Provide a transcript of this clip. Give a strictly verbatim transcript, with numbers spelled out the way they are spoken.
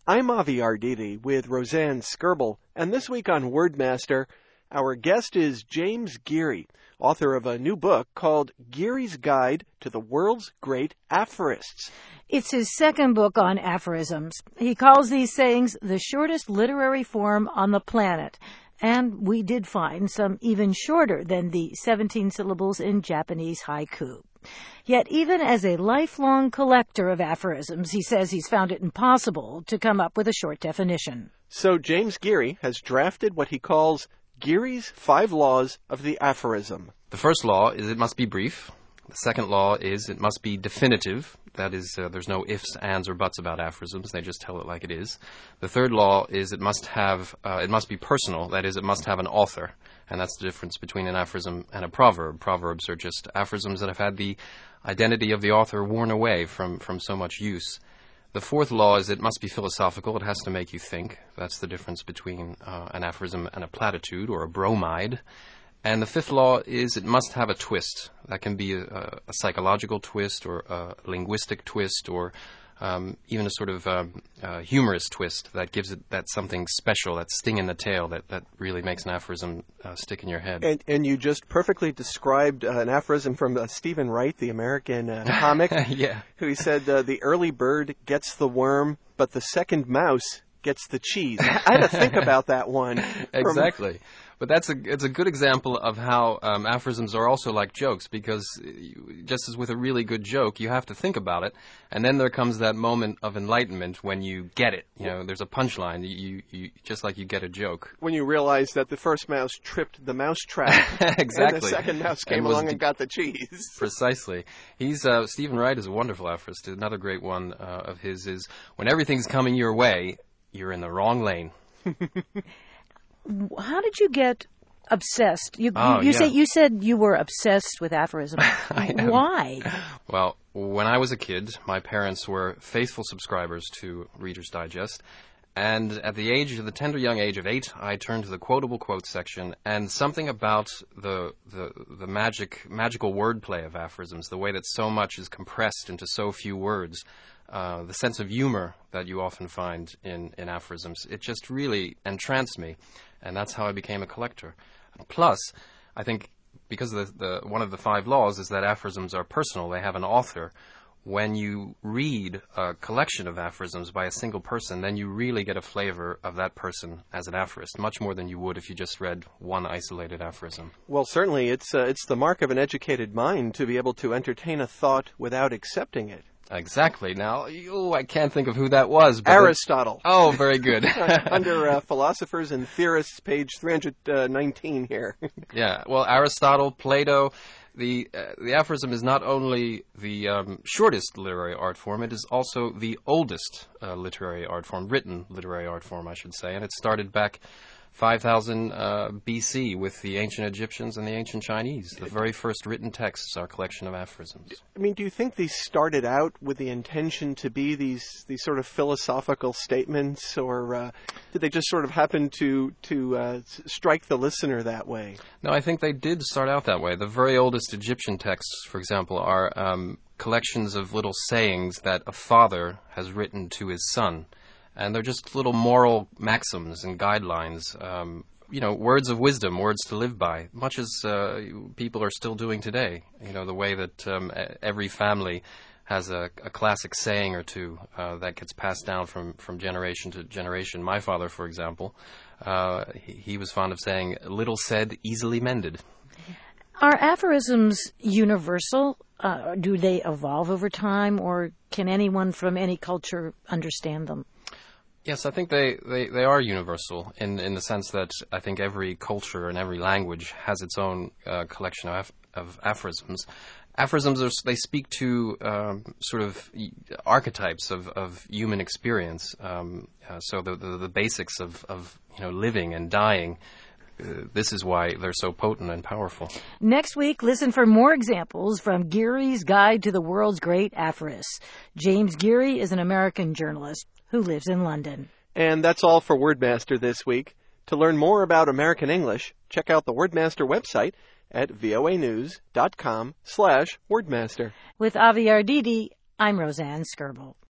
I'm Avi Arditi with Roseanne Skirble, and this week on Wordmaster, our guest is James Geary, author of a new book called Geary's Guide to the World's Great Aphorists. It's his second book on aphorisms. He calls these sayings the shortest literary form on the planet, and we did find some even shorter than the seventeen syllables in Japanese haiku. Yet even as a lifelong collector of aphorisms, he says he's found it impossible to come up with a short definition. So James Geary has drafted what he calls Geary's Five Laws of the Aphorism. The first law is it must be brief. The second law is it must be definitive. That is, uh, there's no ifs, ands, or buts about aphorisms. They just tell it like it is. The third law is it must have, uh, it must be personal. That is, it must have an author. And that's the difference between an aphorism and a proverb. Proverbs are just aphorisms that have had the identity of the author worn away from, from so much use. The fourth law is it must be philosophical. It has to make you think. That's the difference between uh, an aphorism and a platitude or a bromide. And the fifth law is it must have a twist. That can be a, a psychological twist or a linguistic twist or um, even a sort of um, uh, humorous twist that gives it that something special, that sting in the tail that, that really makes an aphorism uh, stick in your head. And, and you just perfectly described uh, an aphorism from uh, Stephen Wright, the American uh, comic, yeah. who he said, uh, the early bird gets the worm, but the second mouse gets the cheese. I had to think about that one. Exactly. From... But that's a it's a good example of how um, aphorisms are also like jokes, because you, just as with a really good joke, you have to think about it, and then there comes that moment of enlightenment when you get it. You know, there's a punchline. You, you just like you get a joke. When you realize that the first mouse tripped the mouse trap, exactly, and the second mouse came along de- and got the cheese. Precisely. He's uh, Stephen Wright is a wonderful aphorist. Another great one uh, of his is when everything's coming your way, you're in the wrong lane. How did you get obsessed? You, oh, you, you, yeah. say, you said you were obsessed with aphorisms. Why? Well, when I was a kid, my parents were faithful subscribers to Reader's Digest. And at the age of the tender young age of eight, I turned to the quotable quotes section, and something about the the, the magic magical wordplay of aphorisms, the way that so much is compressed into so few words, uh, the sense of humor that you often find in, in aphorisms, it just really entranced me, and that's how I became a collector. Plus, I think because the, the one of the five laws is that aphorisms are personal, they have an author. When you read a collection of aphorisms by a single person, then you really get a flavor of that person as an aphorist, much more than you would if you just read one isolated aphorism. Well, certainly, it's uh, it's the mark of an educated mind to be able to entertain a thought without accepting it. Exactly. Now, oh, I can't think of who that was. But Aristotle. It, oh, very good. Under uh, Philosophers and Theorists, page three hundred nineteen here. Yeah, well, Aristotle, Plato... The uh, the aphorism is not only the um, shortest literary art form, it is also the oldest uh, literary art form, written literary art form, I should say. And it started back five thousand uh, B C with the ancient Egyptians and the ancient Chinese. The very first written texts are a collection of aphorisms. I mean, do you think these started out with the intention to be these these sort of philosophical statements, or uh, did they just sort of happen to to uh, strike the listener that way? No, I think they did start out that way. The very oldest Egyptian texts, for example, are um, collections of little sayings that a father has written to his son. And they're just little moral maxims and guidelines, um, you know, words of wisdom, words to live by, much as uh, people are still doing today. You know, the way that um, every family has a, a classic saying or two uh, that gets passed down from, from generation to generation. My father, for example, uh, he, he was fond of saying, little said, easily mended. Are aphorisms universal? Uh, do they evolve over time, or can anyone from any culture understand them? Yes, I think they, they, they are universal in, in the sense that I think every culture and every language has its own uh, collection of, af- of aphorisms. Aphorisms, are, they speak to um, sort of archetypes of, of human experience, um, uh, so the, the, the basics of, of you know living and dying. Uh, this is why they're so potent and powerful. Next week, listen for more examples from Geary's Guide to the World's Great Aphorists. James Geary is an American journalist who lives in London. And that's all for Wordmaster this week. To learn more about American English, check out the Wordmaster website at voanews.com slash Wordmaster. With Avi Arditi, I'm Roseanne Skirble.